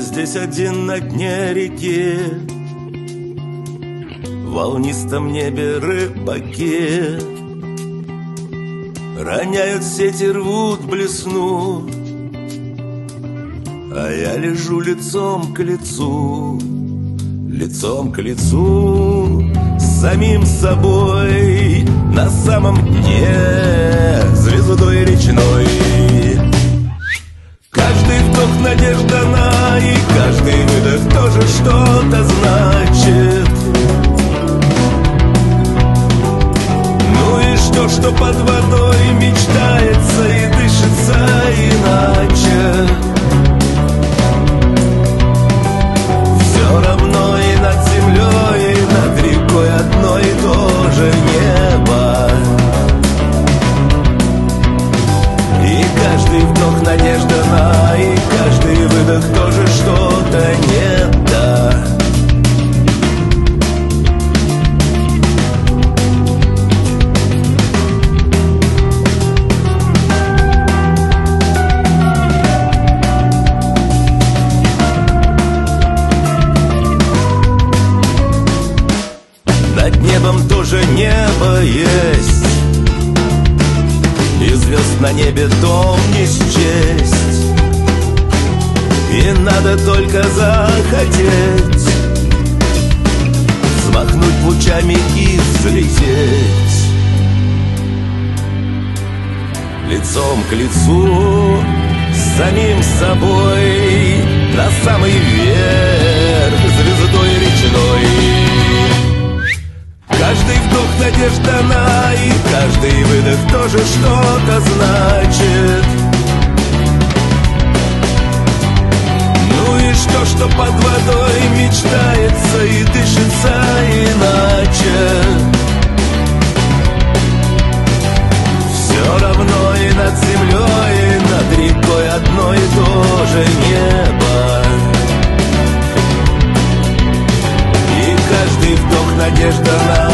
здесь один на дне реки, в волнистом небе рыбаки роняют сети, рвут блесну, а я лежу лицом к лицу с самим собой на самом дне звездой речной. Каждый вдох надежда на, и каждый выдох тоже что-то значит. Ну и что под водой мечтается и дышится иначе. Все равно и над землей, и над рекой одно и то же небо. И каждый вдох надежда на, и каждый выдох тоже что-то не то. Над небом тоже небо есть, и звезд на небе дом не счесть. И надо только захотеть взмахнуть лучами и взлететь лицом к лицу с самим собой на самый верх звездой речной. Каждый вдох надежда на, и каждый выдох тоже что-то значит. Ну и что под водой мечтается и дышится иначе. Все равно и над землей, и над рекой одно и то же небо. И каждый вдох надежда на,